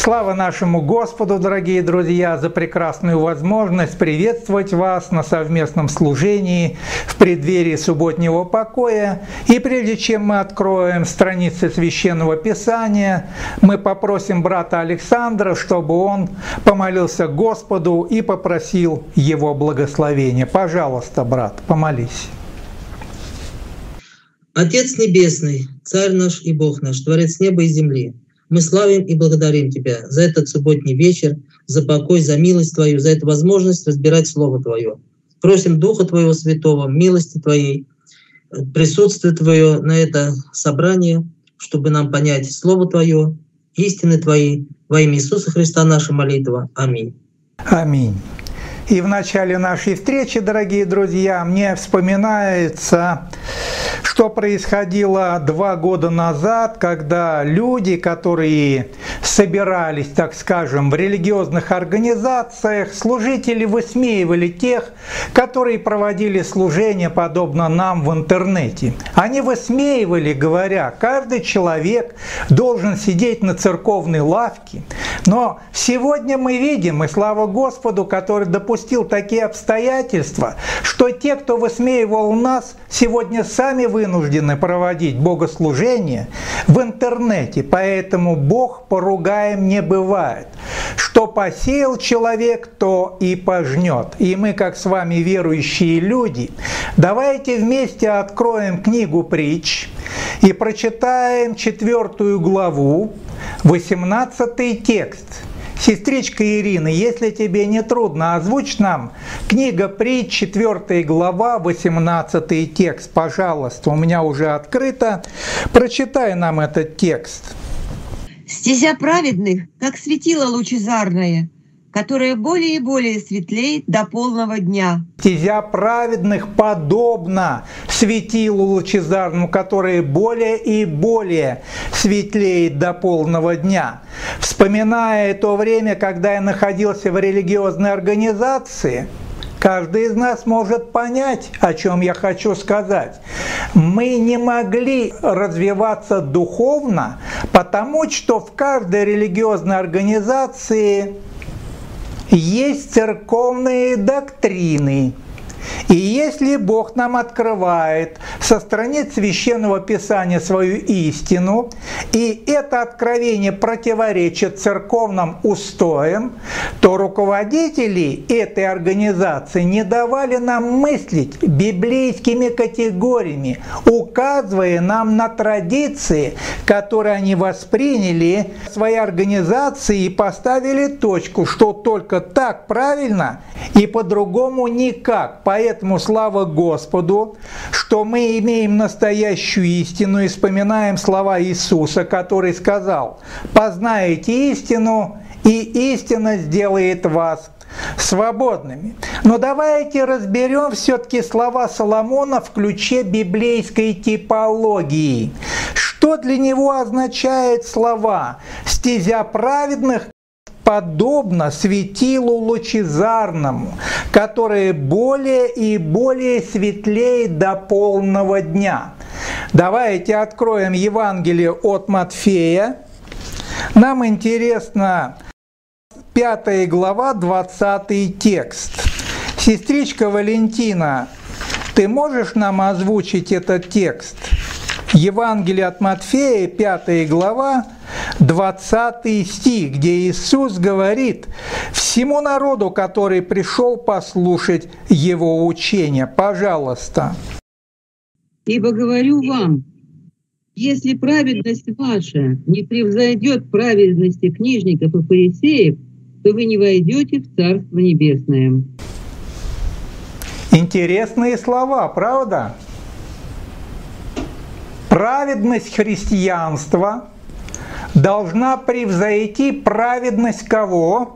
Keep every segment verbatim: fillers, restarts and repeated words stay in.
Слава нашему Господу, дорогие друзья, за прекрасную возможность приветствовать вас на совместном служении в преддверии субботнего покоя. И прежде чем мы откроем страницы Священного Писания, мы попросим брата Александра, чтобы он помолился Господу и попросил его благословения. Пожалуйста, брат, помолись. Отец Небесный, Царь наш и Бог наш, Творец неба и земли, мы славим и благодарим Тебя за этот субботний вечер, за покой, за милость Твою, за эту возможность разбирать Слово Твое. Просим Духа Твоего Святого, милости Твоей, присутствие Твое на это собрание, чтобы нам понять Слово Твое, истины Твои. Во имя Иисуса Христа наша молитва. Аминь. Аминь. И в начале нашей встречи, дорогие друзья, мне вспоминается, что происходило два года назад, когда люди, которые собирались, так скажем, в религиозных организациях, служители высмеивали тех, которые проводили служение подобно нам в интернете. Они высмеивали, говоря, каждый человек должен сидеть на церковной лавке. Но сегодня мы видим, и слава Господу, который допустил такие обстоятельства, что те, кто высмеивал нас, сегодня сами вынуждены проводить богослужение в интернете. Поэтому Бог поругаем не бывает. Что посеял человек, то и пожнет. И мы, как с вами верующие люди, давайте вместе откроем книгу Притч и прочитаем четвертую главу, восемнадцатый текст. Сестричка Ирина, если тебе не трудно, озвучь нам книга Притч, четвертая глава, восемнадцатый текст. Пожалуйста, у меня уже открыто. Прочитай нам этот текст. «Стезя праведных, как светило лучезарное, которое более и более светлеет до полного дня». Стезя праведных подобно светилу лучезарному, которое более и более светлеет до полного дня. Вспоминая то время, когда я находился в религиозной организации, каждый из нас может понять, о чем я хочу сказать. Мы не могли развиваться духовно, потому что в каждой религиозной организации есть церковные доктрины. И если Бог нам открывает со страниц Священного Писания свою истину, и это откровение противоречит церковным устоям, то руководители этой организации не давали нам мыслить библейскими категориями, указывая нам на традиции, которые они восприняли в своей организации и поставили точку, что только так правильно и по-другому никак. Поэтому слава Господу, что мы имеем настоящую истину и вспоминаем слова Иисуса, который сказал: «Познаете истину, и истина сделает вас свободными». Но давайте разберем все-таки слова Соломона в ключе библейской типологии. Что для него означают слова «стезя праведных подобно светилу лучезарному, которое более и более светлеет до полного дня». Давайте откроем Евангелие от Матфея. Нам интересно пятая глава, двадцатый текст. Сестричка Валентина, ты можешь нам озвучить этот текст? Евангелие от Матфея, пятая глава, двадцатый стих, где Иисус говорит всему народу, который пришел послушать Его учения. Пожалуйста. «Ибо говорю вам, если праведность ваша не превзойдет праведности книжников и фарисеев, то вы не войдете в Царство Небесное». Интересные слова, правда? Праведность христианства должна превзойти праведность кого?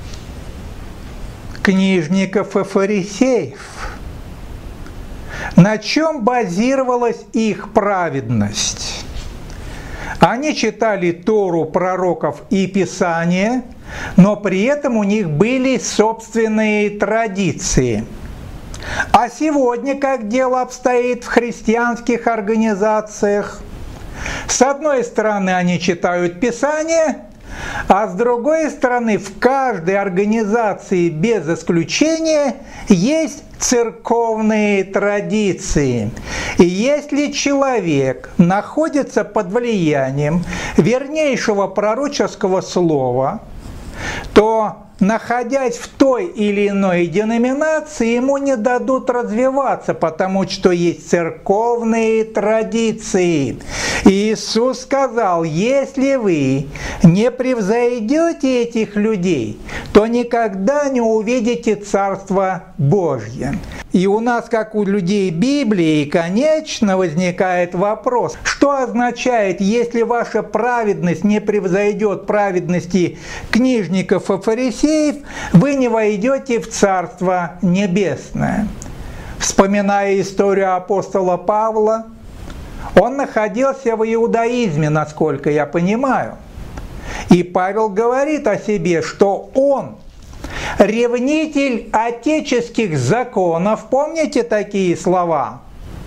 Книжников и фарисеев. На чем базировалась их праведность? Они читали Тору, пророков и Писания, но при этом у них были собственные традиции. А сегодня как дело обстоит в христианских организациях? С одной стороны, они читают Писание, А с другой стороны, в каждой организации без исключения есть церковные традиции. И если человек находится под влиянием вернейшего пророческого слова, то, находясь в той или иной деноминации, ему не дадут развиваться, потому что есть церковные традиции. И Иисус сказал: если вы не превзойдете этих людей, то никогда не увидите Царство Божье. И у нас, как у людей Библии, конечно, возникает вопрос, что означает, если ваша праведность не превзойдет праведности книжников и фарисеев, вы не войдете в Царство Небесное. Вспоминая историю апостола Павла, он находился в иудаизме, насколько я понимаю. И Павел говорит о себе, что он ревнитель отеческих законов. Помните такие слова?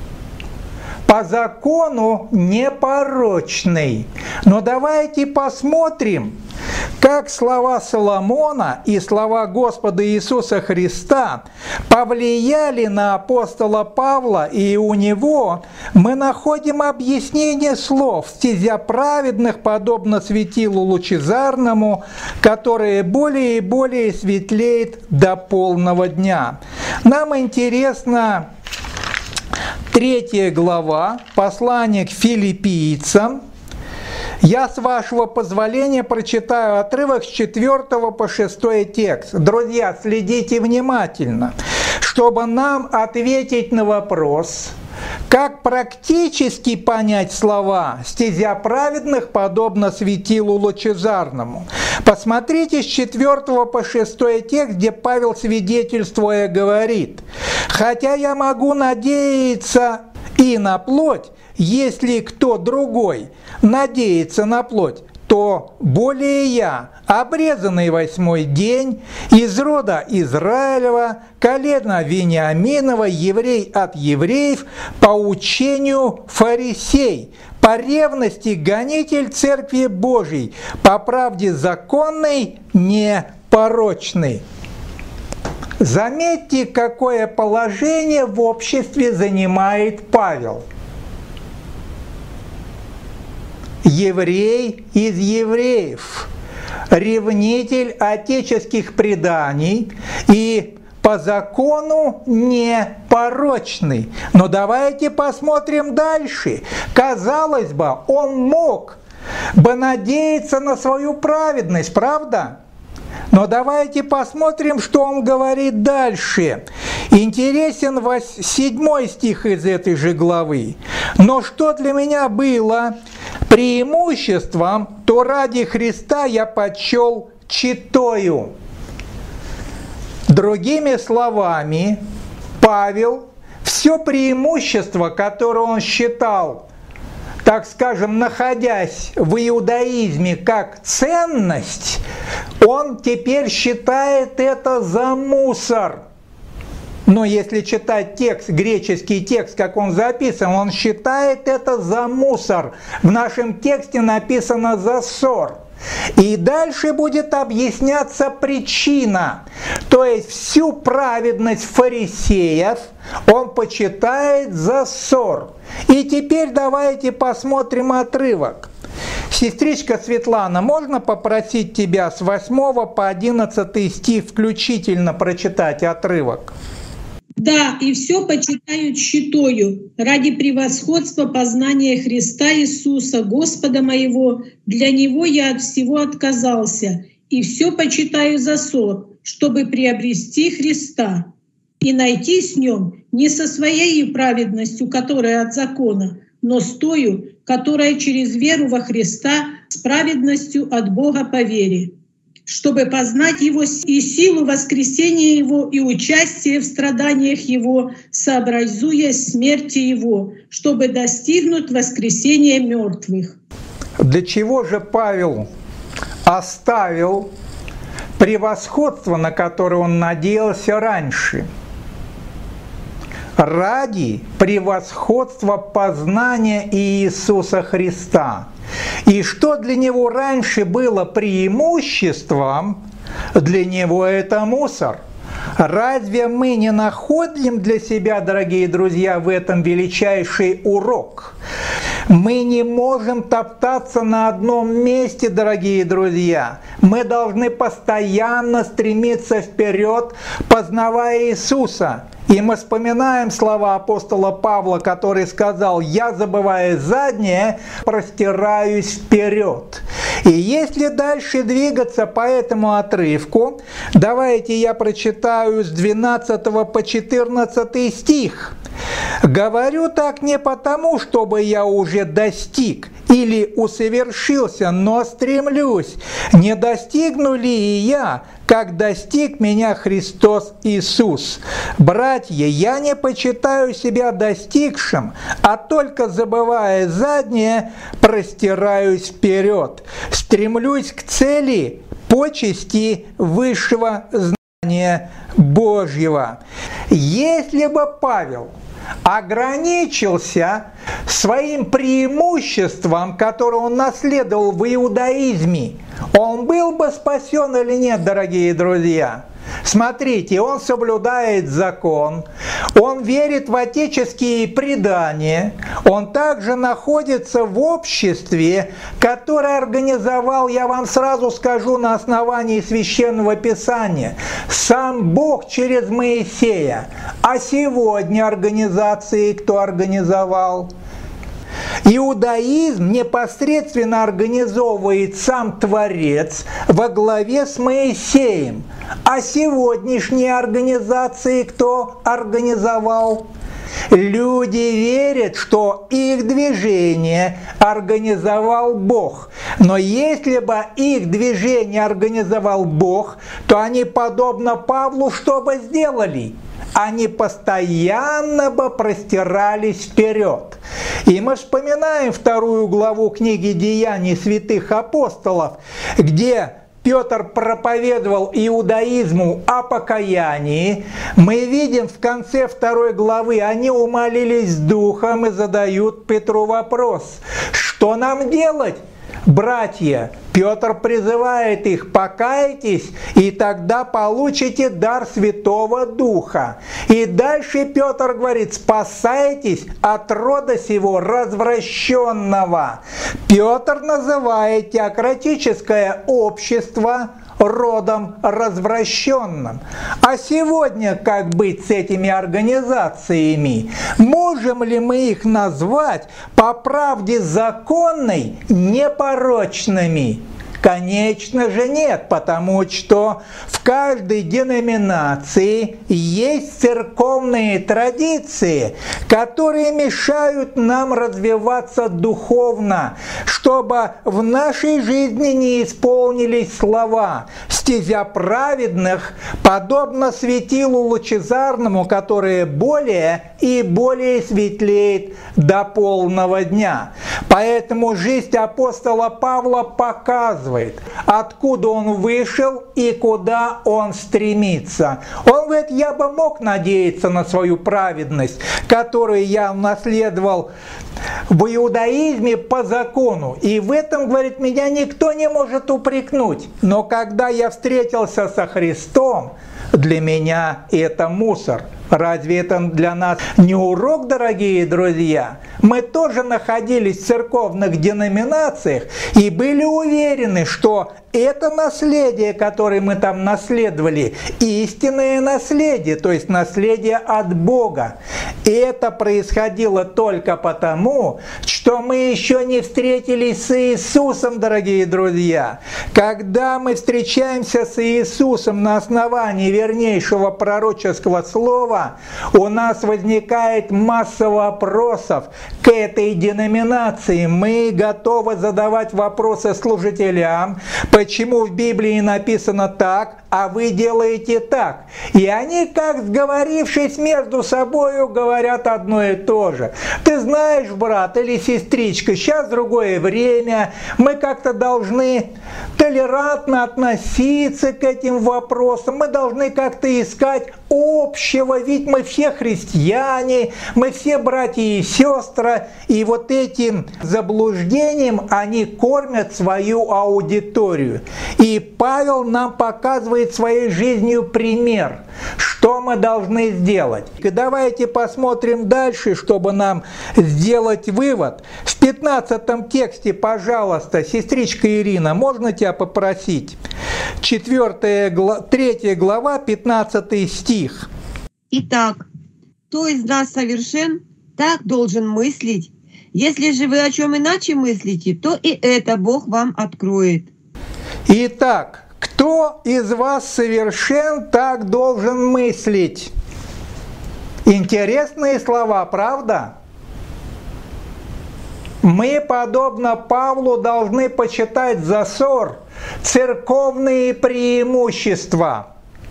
По закону непорочный. Но давайте посмотрим, как слова Соломона и слова Господа Иисуса Христа повлияли на апостола Павла, и у него мы находим объяснение слов: «Стезя праведных подобно светилу лучезарному, которое более и более светлеет до полного дня». Нам интересно третья глава, послание к филиппийцам. Я, с вашего позволения, прочитаю отрывок с четвёртого по шестой текст. Друзья, следите внимательно, чтобы нам ответить на вопрос, как практически понять слова «стезя праведных подобно светилу лучезарному». Посмотрите с четвёртого по шестой текст, где Павел, свидетельствуя, говорит: «Хотя я могу надеяться и на плоть, если кто другой надеется на плоть, то более я, обрезанный восьмой день, из рода Израилева, колена Вениаминова, еврей от евреев, по учению фарисей, по ревности гонитель Церкви Божией, по правде законной, непорочный». Заметьте, какое положение в обществе занимает Павел. Еврей из евреев, ревнитель отеческих преданий и по закону непорочный. Но давайте посмотрим дальше. Казалось бы, он мог бы надеяться на свою праведность, правда? Но давайте посмотрим, что он говорит дальше. Интересен седьмой стих из этой же главы. «Но что для меня было преимуществом, то ради Христа я почел читою». Другими словами, Павел все преимущество, которое он считал, так скажем, находясь в иудаизме как ценность, он теперь считает это за мусор. Но если читать текст, греческий текст, как он записан, он считает это за мусор. В нашем тексте написано за ссор. И дальше будет объясняться причина. То есть всю праведность фарисеев он почитает за ссор. И теперь давайте посмотрим отрывок. Сестричка Светлана, можно попросить тебя с восьмого по одиннадцатый стих включительно прочитать отрывок? Да, и все почитаю считаю ради превосходства познания Христа Иисуса, Господа моего. Для Него я от всего отказался, и все почитаю за ссор, чтобы приобрести Христа и найти с Нем не со своей праведностью, которая от закона, но с тою, которая через веру во Христа с праведностью от Бога по вере, чтобы познать Его и силу воскресения Его и участие в страданиях Его, сообразуясь смерти Его, чтобы достигнуть воскресения мертвых». Для чего же Павел оставил превосходство, на которое он надеялся раньше? Ради превосходства познания Иисуса Христа. И что для него раньше было преимуществом, для него это мусор. Разве мы не находим для себя, дорогие друзья, в этом величайший урок? Мы не можем топтаться на одном месте, дорогие друзья. Мы должны постоянно стремиться вперед, познавая Иисуса. И мы вспоминаем слова апостола Павла, который сказал: «Я, забывая заднее, простираюсь вперед». И если дальше двигаться по этому отрывку, давайте я прочитаю с двенадцатого по четырнадцатый стих. «Говорю так не потому, чтобы я уже достиг или усовершился, но стремлюсь, не достигну ли и я, как достиг меня Христос Иисус. Братья, я не почитаю себя достигшим, а только, забывая заднее, простираюсь вперед, стремлюсь к цели почести высшего знания Божьего». Если бы Павел ограничился своим преимуществом, которое он наследовал в иудаизме, он был бы спасен или нет, дорогие друзья? Смотрите, он соблюдает закон, он верит в отеческие предания, он также находится в обществе, которое организовал, я вам сразу скажу, на основании Священного Писания, сам Бог через Моисея. А сегодня организации кто организовал? Иудаизм непосредственно организовывает сам Творец во главе с Моисеем. А сегодняшние организации кто организовал? Люди верят, что их движение организовал Бог. Но если бы их движение организовал Бог, то они, подобно Павлу, что бы сделали? Они постоянно бы простирались вперед. И мы вспоминаем вторую главу книги «Деяний святых апостолов», где Петр проповедовал иудаизму о покаянии. Мы видим в конце второй главы, они умолились духом и задают Петру вопрос: что нам делать, братья? Петр призывает их: покайтесь, и тогда получите дар Святого Духа. И дальше Петр говорит: спасайтесь от рода сего развращенного. Петр называет теократическое общество родом развращенным. А сегодня как быть с этими организациями? Можем ли мы их назвать по правде законной непорочными? Конечно же нет, потому что в каждой деноминации есть церковные традиции, которые мешают нам развиваться духовно, чтобы в нашей жизни не исполнились слова: «Стезя праведных подобно светилу лучезарному, которое более и более светлеет до полного дня». Поэтому жизнь апостола Павла показывает, откуда он вышел и куда он стремится. Он говорит: я бы мог надеяться на свою праведность, которую я унаследовал в иудаизме по закону. И в этом, говорит, меня никто не может упрекнуть. Но когда я встретился со Христом, для меня это мусор. Разве это для нас не урок, дорогие друзья? Мы тоже находились в церковных деноминациях и были уверены, что это наследие, которое мы там наследовали, истинное наследие, то есть наследие от Бога. И это происходило только потому, что мы еще не встретились с Иисусом, дорогие друзья. Когда мы встречаемся с Иисусом на основании вернейшего пророческого слова, у нас возникает масса вопросов к этой деноминации. Мы готовы задавать вопросы служителям, почему в Библии написано так, а вы делаете так. И они, как сговорившись между собой, говорят одно и то же. Ты знаешь, брат или сестричка, сейчас другое время, мы как-то должны толерантно относиться к этим вопросам, мы должны как-то искать общего? Ведь мы все христиане, мы все братья и сестры, и вот этим заблуждением они кормят свою аудиторию. И Павел нам показывает своей жизнью пример, что мы должны сделать. И давайте посмотрим дальше, чтобы нам сделать вывод. В пятнадцатом тексте, пожалуйста, сестричка Ирина, можно тебя попросить? четвёртая, третья глава, пятнадцатый стих. Итак, кто из нас совершен, так должен мыслить. Если же вы о чем иначе мыслите, то и это Бог вам откроет. Итак, кто из вас совершен, так должен мыслить. Интересные слова, правда? Мы, подобно Павлу, должны почитать за ссор церковные преимущества.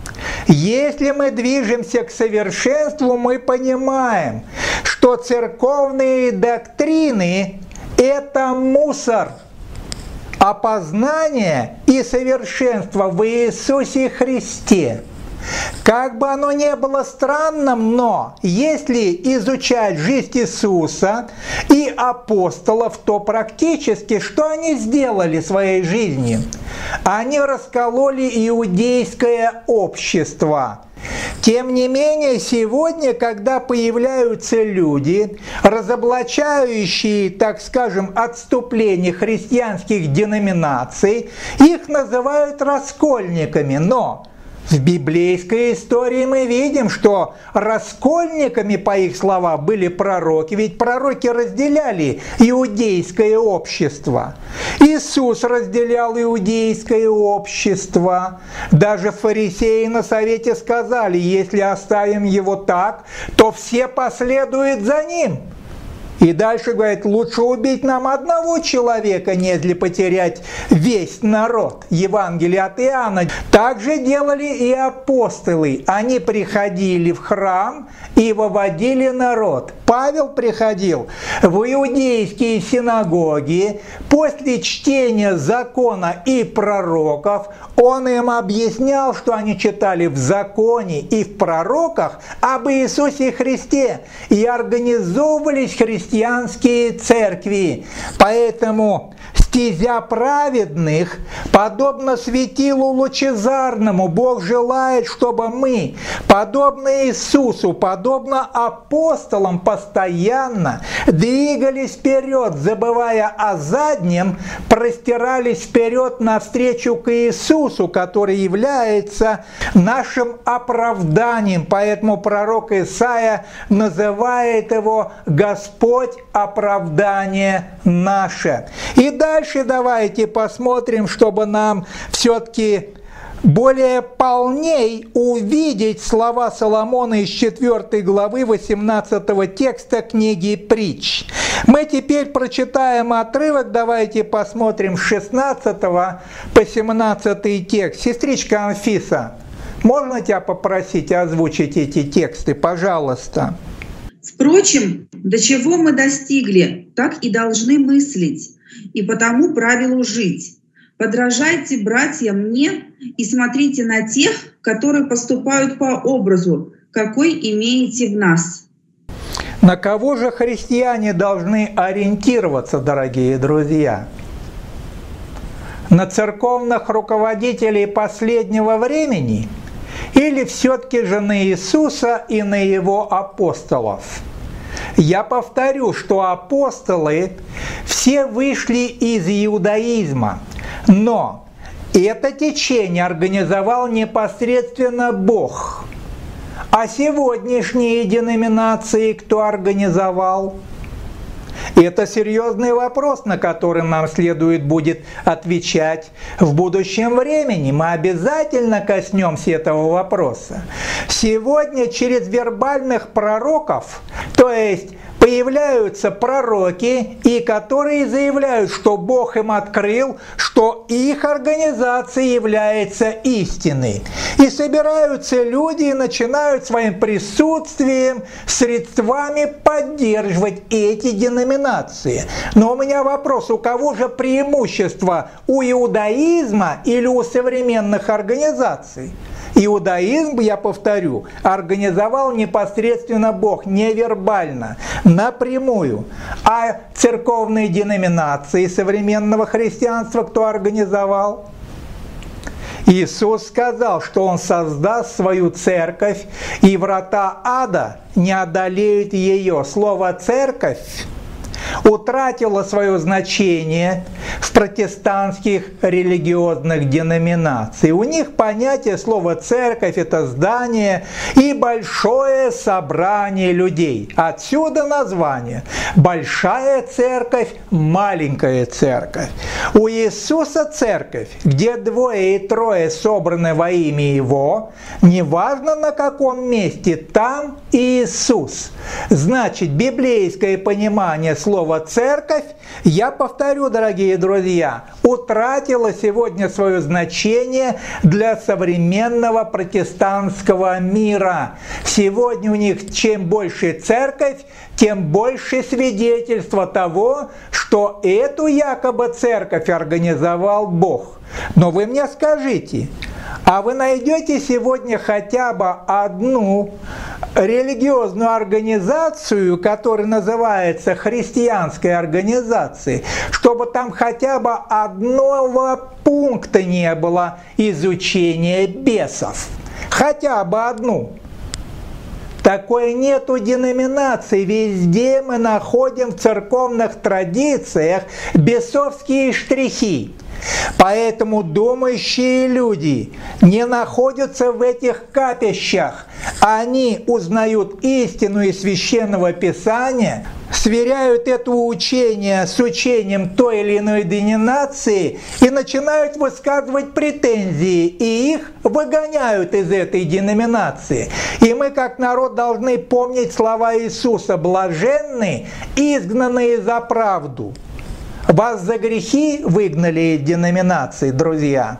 Если мы движемся к совершенству, мы понимаем, что церковные доктрины – это мусор, а познание и совершенство в Иисусе Христе. Как бы оно ни было странным, но если изучать жизнь Иисуса и апостолов, то практически что они сделали своей жизнью? Они раскололи иудейское общество. Тем не менее, сегодня, когда появляются люди, разоблачающие, так скажем, отступление христианских деноминаций, их называют раскольниками, но в библейской истории мы видим, что раскольниками, по их словам, были пророки, ведь пророки разделяли иудейское общество. Иисус разделял иудейское общество. Даже фарисеи на совете сказали, если оставим его так, то все последуют за ним. И дальше говорит, лучше убить нам одного человека, нежели потерять весь народ. Евангелие от Иоанна. Так же делали и апостолы. Они приходили в храм и выводили народ. Павел приходил в иудейские синагоги. После чтения закона и пророков он им объяснял, что они читали в законе и в пророках об Иисусе Христе. И организовывались христиане. Христианские церкви. Поэтому стезя праведных, подобно светилу лучезарному, Бог желает, чтобы мы, подобно Иисусу, подобно апостолам, постоянно двигались вперед, забывая о заднем, простирались вперед навстречу к Иисусу, который является нашим оправданием. Поэтому пророк Исаия называет его «Господь оправдание наше». И дальше давайте посмотрим, чтобы нам все-таки более полней увидеть слова Соломона из четвёртой главы восемнадцатого текста книги Притч. Мы теперь прочитаем отрывок, давайте посмотрим с шестнадцатого по семнадцатый текст. Сестричка Анфиса, можно тебя попросить озвучить эти тексты, пожалуйста? Впрочем, до чего мы достигли, так и должны мыслить, и потому правилу жить. Подражайте, братья, мне и смотрите на тех, которые поступают по образу, какой имеете в нас. На кого же христиане должны ориентироваться, дорогие друзья? На церковных руководителей последнего времени? Или все-таки же на Иисуса и на Его апостолов? Я повторю, что апостолы все вышли из иудаизма, но это течение организовал непосредственно Бог. А сегодняшние деноминации кто организовал? Это серьезный вопрос, на который нам следует будет отвечать в будущем времени. Мы обязательно коснемся этого вопроса. Сегодня через вербальных пророков, то есть появляются пророки, и которые заявляют, что Бог им открыл, что их организация является истиной. И собираются люди и начинают своим присутствием, средствами поддерживать эти деноминации. Но у меня вопрос, у кого же преимущество? У иудаизма или у современных организаций? Иудаизм, я повторю, организовал непосредственно Бог, невербально, напрямую. А церковные деноминации современного христианства кто организовал? Иисус сказал, что Он создаст свою церковь, и врата ада не одолеют ее. Слово «церковь» утратило свое значение в протестантских религиозных деноминациях. У них понятие слова «церковь» – это здание и большое собрание людей. Отсюда название. Большая церковь, маленькая церковь. У Иисуса церковь, где двое и трое собраны во имя Его, неважно на каком месте, там Иисус. Значит, библейское понимание слова «церковь», я повторю, дорогие друзья, утратила сегодня свое значение для современного протестантского мира. Сегодня у них чем больше церковь, тем больше свидетельства того, что эту якобы церковь организовал Бог. Но вы мне скажите, а вы найдете сегодня хотя бы одну религиозную организацию, которая называется христианской организацией, чтобы там хотя бы одного пункта не было изучения бесов? Хотя бы одну. Такой нету деноминаций. Везде мы находим в церковных традициях бесовские штрихи. Поэтому думающие люди не находятся в этих капищах. Они узнают истину из Священного Писания, сверяют это учение с учением той или иной деноминации и начинают высказывать претензии, и их выгоняют из этой деноминации. И мы, как народ, должны помнить слова Иисуса: «Блаженны, изгнанные за правду». Вас за грехи выгнали из деноминации, друзья?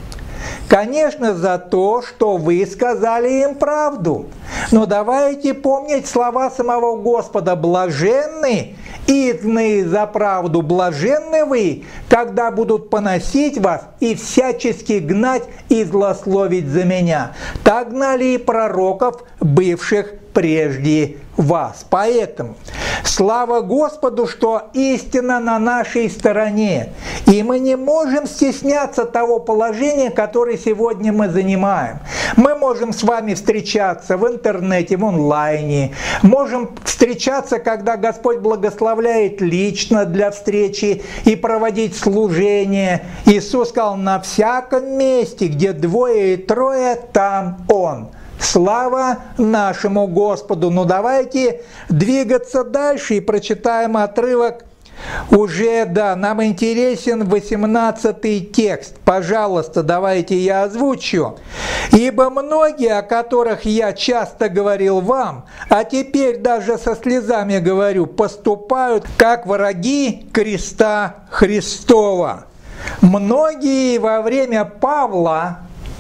Конечно, за то, что вы сказали им правду. Но давайте помнить слова самого Господа: «Блаженны, изгнанные за правду, блаженны вы, когда будут поносить вас и всячески гнать и злословить за меня». Так гнали и пророков, бывших прежде вас. Поэтому слава Господу, что истина на нашей стороне. И мы не можем стесняться того положения, которое сегодня мы занимаем. Мы можем с вами встречаться в интернете, в онлайне. Можем встречаться, когда Господь благословляет лично для встречи и проводить служение. Иисус сказал: «На всяком месте, где двое и трое, там Он». Слава нашему Господу! Ну давайте двигаться дальше и прочитаем отрывок. Уже, да, нам интересен восемнадцатый текст. Пожалуйста, давайте я озвучу. «Ибо многие, о которых я часто говорил вам, а теперь даже со слезами говорю, поступают как враги креста Христова». Многие во время Павла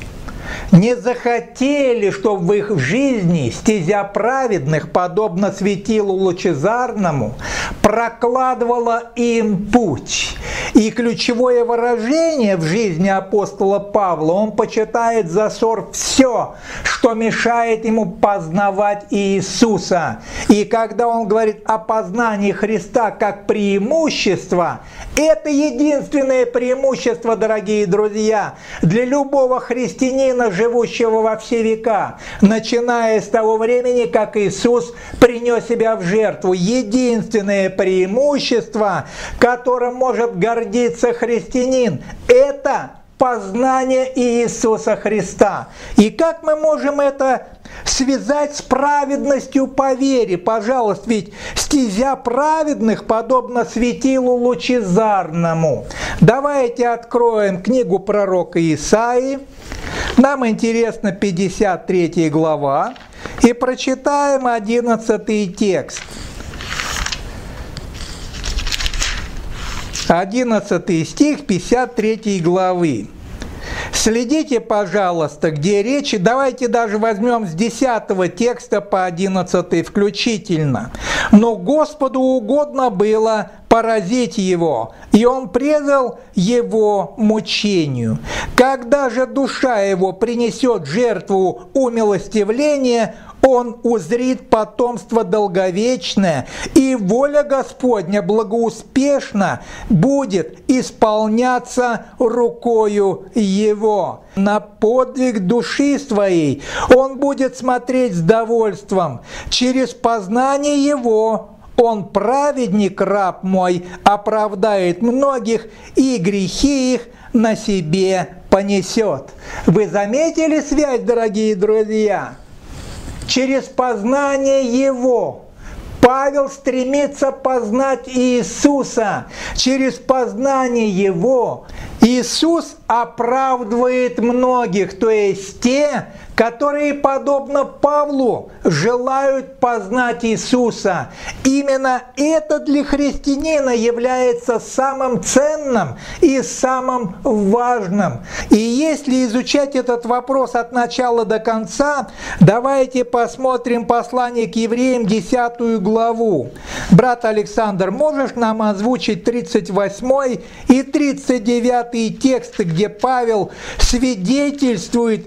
не захотели, чтобы в их жизни стезя праведных, подобно светилу лучезарному, прокладывала им путь. И ключевое выражение в жизни апостола Павла: он почитает за ссор все, что мешает ему познавать Иисуса. И когда он говорит о познании Христа как преимущество, это единственное преимущество, дорогие друзья, для любого христианина, живущего во все века, начиная с того времени, как Иисус принес себя в жертву. Единственное преимущество, которым может гордиться христианин, это познание Иисуса Христа. И как мы можем это связать с праведностью по вере? Пожалуйста, ведь стезя праведных подобно светилу лучезарному. Давайте откроем книгу пророка Исаии. Нам интересна пятьдесят третья глава. И прочитаем одиннадцатый текст. одиннадцатый стих пятьдесят третьей главы. Следите, пожалуйста, где речь. Давайте даже возьмем с десятого текста по одиннадцатый включительно. Но Господу угодно было поразить его, и он предал его мучению. Когда же душа его принесет жертву умилостивления, он узрит потомство долговечное, и воля Господня благоуспешно будет исполняться рукою его. На подвиг души своей он будет смотреть с довольством. Через познание его он, праведник, раб мой, оправдает многих, и грехи их на себе понесет. Вы заметили связь, дорогие друзья? Через познание Его. Павел стремится познать Иисуса. Через познание Его Иисус оправдывает многих, то есть те, которые, подобно Павлу, желают познать Иисуса. Именно это для христианина является самым ценным и самым важным. И если изучать этот вопрос от начала до конца, давайте посмотрим послание к евреям, десятую главу. Брат Александр, можешь нам озвучить тридцать восьмой и тридцать девятый тексты, где Павел свидетельствует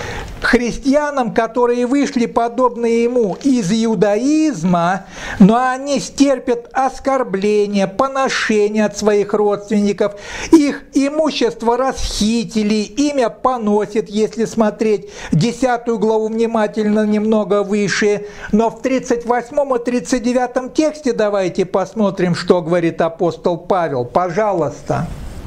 христианам, которые вышли подобно ему из иудаизма, но они стерпят оскорбления, поношения от своих родственников, их имущество расхитили, имя поносит, если смотреть десятую главу внимательно немного выше. Но в тридцать восьмом и тридцать девятом тексте давайте посмотрим, что говорит апостол Павел. Пожалуйста.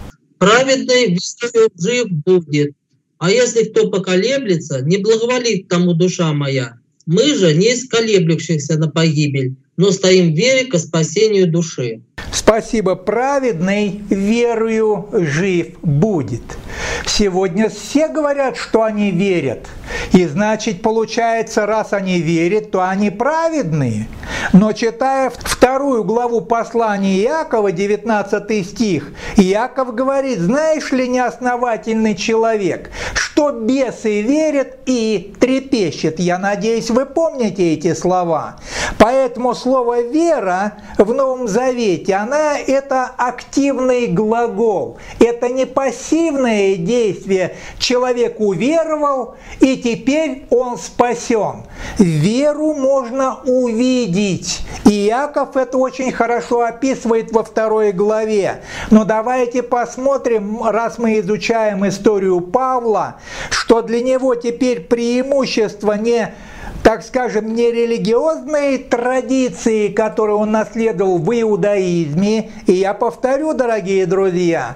«Праведный верою жив будет. А если кто поколеблется, не благоволит тому душа моя. Мы же не из колеблющихся на погибель, но стоим в вере ко спасению души». Спасибо. Праведный верою жив будет. Сегодня все говорят, что они верят. И значит, получается, раз они верят, то они праведные. Но читая вторую главу послания Иакова, девятнадцатый стих, Иаков говорит: знаешь ли, неосновательный человек, что бесы верят и трепещут. Я надеюсь, вы помните эти слова. Поэтому слово «вера» в Новом Завете, она это активный глагол. Это не пассивное действие. Человек уверовал, и теперь он спасен. Веру можно увидеть. И Иаков это очень хорошо описывает во второй главе. Но давайте посмотрим, раз мы изучаем историю Павла, что для него теперь преимущество не, так скажем, не религиозные традиции, которые он наследовал в иудаизме. И я повторю, дорогие друзья,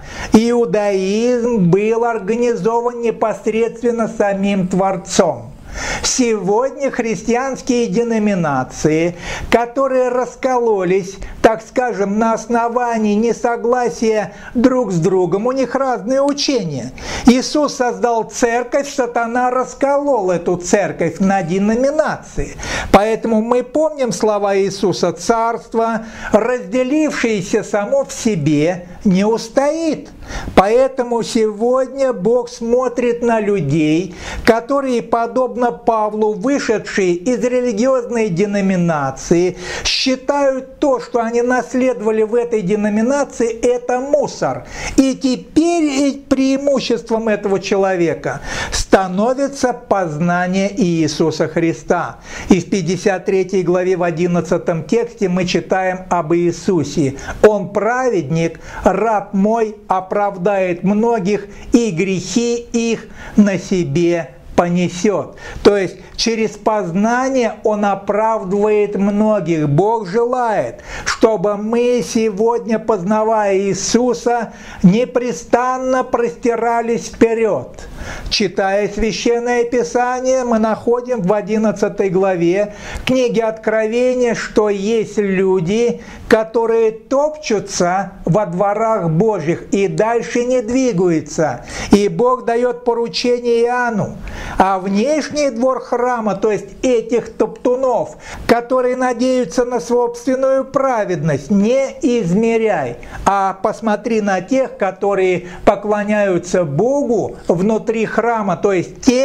иудаизм был организован непосредственно самим Творцом. Сегодня христианские деноминации, которые раскололись, так скажем, на основании несогласия друг с другом, у них разные учения. Иисус создал церковь, сатана расколол эту церковь на деноминации. Поэтому мы помним слова Иисуса: «Царство, разделившееся само в себе, не устоит». Поэтому сегодня Бог смотрит на людей, которые, подобно Павлу, вышедшие из религиозной деноминации, считают то, что они наследовали в этой деноминации, это мусор. И теперь преимуществом этого человека становится познание Иисуса Христа. И в пятьдесят третьей главе в одиннадцатом тексте мы читаем об Иисусе. «Он праведник, раб мой, оправдает многих, и грехи их на себе понесет». То есть через познание он оправдывает многих. Бог желает, чтобы мы сегодня, познавая Иисуса, непрестанно простирались вперед. Читая Священное Писание, мы находим в одиннадцатой главе книги Откровения, что есть люди, которые топчутся во дворах Божьих и дальше не двигаются. И Бог дает поручение Иоанну: а внешний двор храма, то есть этих топтунов, которые надеются на собственную праведность, не измеряй, а посмотри на тех, которые поклоняются Богу внутри храма, то есть те,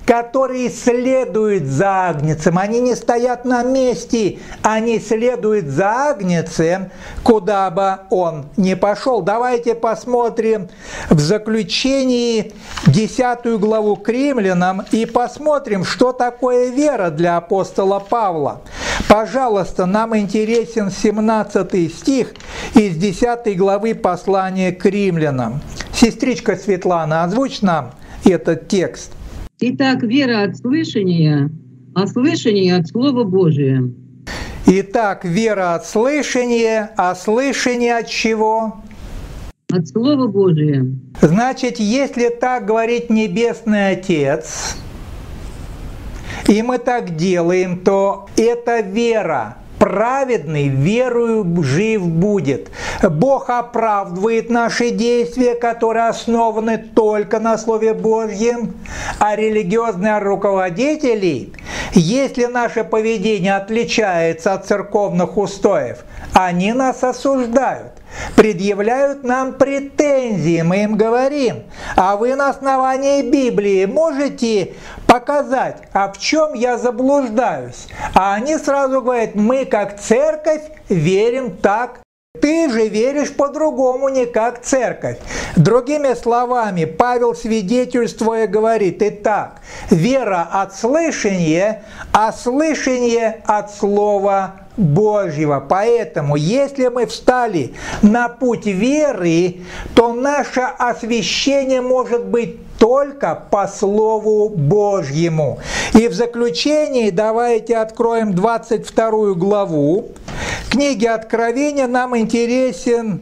которые следуют за Агнцем. Они не стоят на месте, они следуют за Агнцем, куда бы он ни пошел. Давайте посмотрим в заключении десятую главу к Римлянам и посмотрим, что такое вера для апостола Павла. Пожалуйста, нам интересен семнадцатый стих из десятой главы послания к Римлянам. Сестричка Светлана, озвучь нам этот текст. Итак, вера от слышания, а слышание от Слова Божия. Итак, вера от слышания, а слышание от чего? От Слова Божия. Значит, если так говорит Небесный Отец, и мы так делаем, то это вера. Праведный верою жив будет. Бог оправдывает наши действия, которые основаны только на Слове Божьем, а религиозные руководители, если наше поведение отличается от церковных устоев, они нас осуждают, предъявляют нам претензии, мы им говорим: а вы на основании Библии можете показать, а в чем я заблуждаюсь? А они сразу говорят: мы как церковь верим так, ты же веришь по-другому, не как церковь. Другими словами, Павел, свидетельствуя, говорит: итак, вера от слышания, а слышание от Слова Божьего. Поэтому, если мы встали на путь веры, то наше освящение может быть только по Слову Божьему. И в заключении давайте откроем двадцать вторую главу книги Откровения. Нам интересен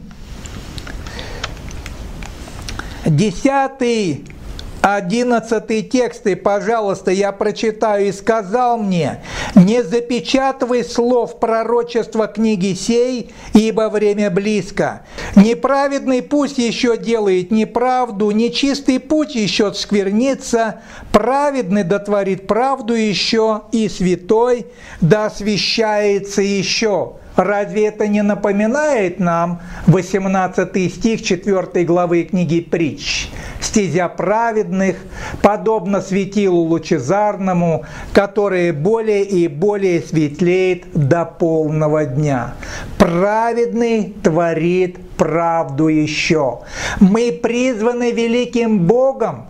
десятый, одиннадцатый тексты, пожалуйста, я прочитаю. «И сказал мне: не запечатывай слов пророчества книги сей, ибо время близко. Неправедный пусть еще делает неправду, нечистый путь еще сквернится, праведный дотворит правду еще, и святой да освящается еще». Разве это не напоминает нам восемнадцатый стих четвёртой главы книги Притч? «Стезя праведных, подобно светилу лучезарному, которое более и более светлеет до полного дня». Праведный творит правду еще. Мы призваны великим Богом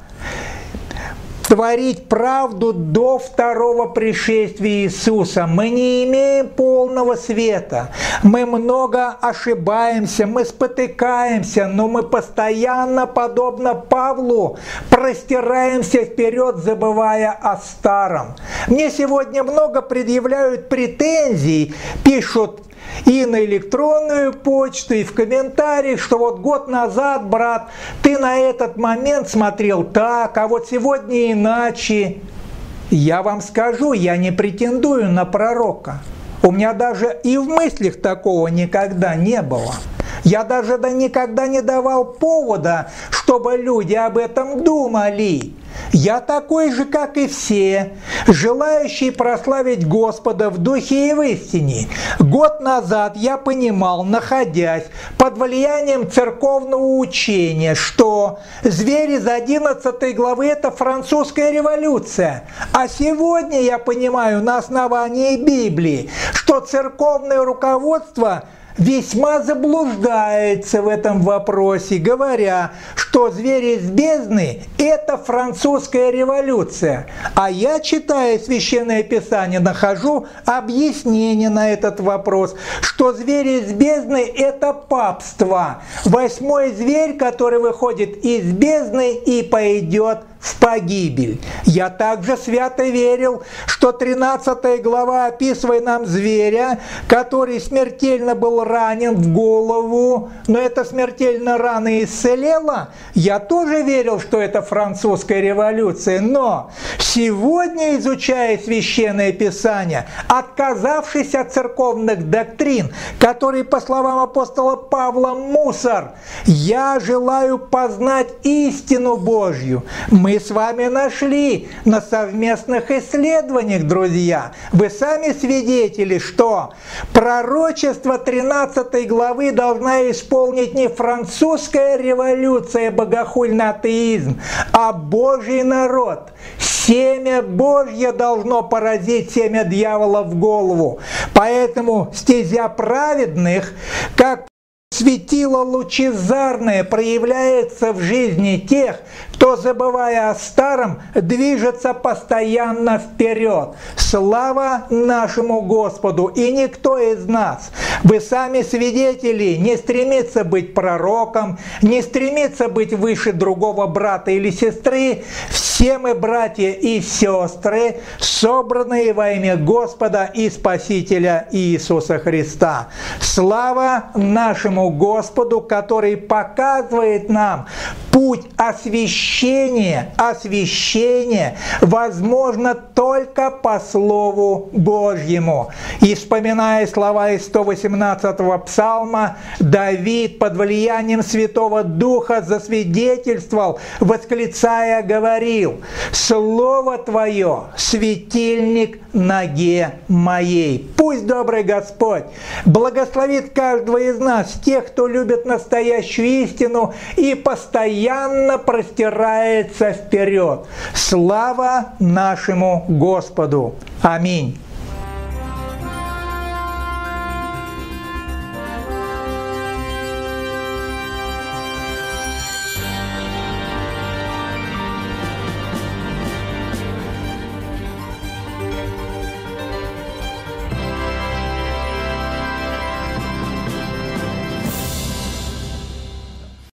творить правду до второго пришествия Иисуса. Мы не имеем полного света, мы много ошибаемся, мы спотыкаемся, но мы постоянно, подобно Павлу, простираемся вперед, забывая о старом. Мне сегодня много предъявляют претензий, пишут и на электронную почту, и в комментариях, что вот год назад, брат, ты на этот момент смотрел так, а вот сегодня иначе. Я вам скажу, я не претендую на пророка. У меня даже и в мыслях такого никогда не было. Я даже да никогда не давал повода, чтобы люди об этом думали. Я такой же, как и все, желающий прославить Господа в духе и в истине. Год назад я понимал, находясь под влиянием церковного учения, что зверь из одиннадцатой главы – это французская революция. А сегодня я понимаю на основании Библии, что церковное руководство весьма заблуждается в этом вопросе, говоря, что «Звери из бездны» – это французская революция. А я, читая Священное Писание, нахожу объяснение на этот вопрос, что «Звери из бездны» – это папство. Восьмой зверь, который выходит из бездны и пойдет в погибель. Я также свято верил, что тринадцатая глава, описывая нам зверя, который смертельно был ранен в голову, но эта смертельная рана исцелела, я тоже верил, что это французская революция. Но сегодня, изучая Священное Писание, отказавшись от церковных доктрин, которые, по словам апостола Павла, мусор, я желаю познать истину Божью. Мы с вами нашли на совместных исследованиях, друзья. Вы сами свидетели, что пророчество тринадцатой главы должна исполнить не французская революция, богохульный атеизм, а Божий народ, Семя Божье должно поразить семя дьявола в голову. Поэтому стезя праведных, как светило лучезарное, проявляется в жизни тех, кто, забывая о старом, движется постоянно вперед. Слава нашему Господу! И никто из нас, вы сами свидетели, не стремится быть пророком, не стремится быть выше другого брата или сестры. Все мы, братья и сестры, собранные во имя Господа и Спасителя Иисуса Христа. Слава нашему Господу, который показывает нам путь освящения. Освящение возможно только по Слову Божьему. И вспоминая слова из сто восемнадцатого псалма, Давид под влиянием Святого Духа засвидетельствовал, восклицая, говорил: «Слово Твое – светильник ноге моей». Пусть добрый Господь благословит каждого из нас, тех, кто любит настоящую истину и постоянно простирается вперед. Слава нашему Господу! Аминь.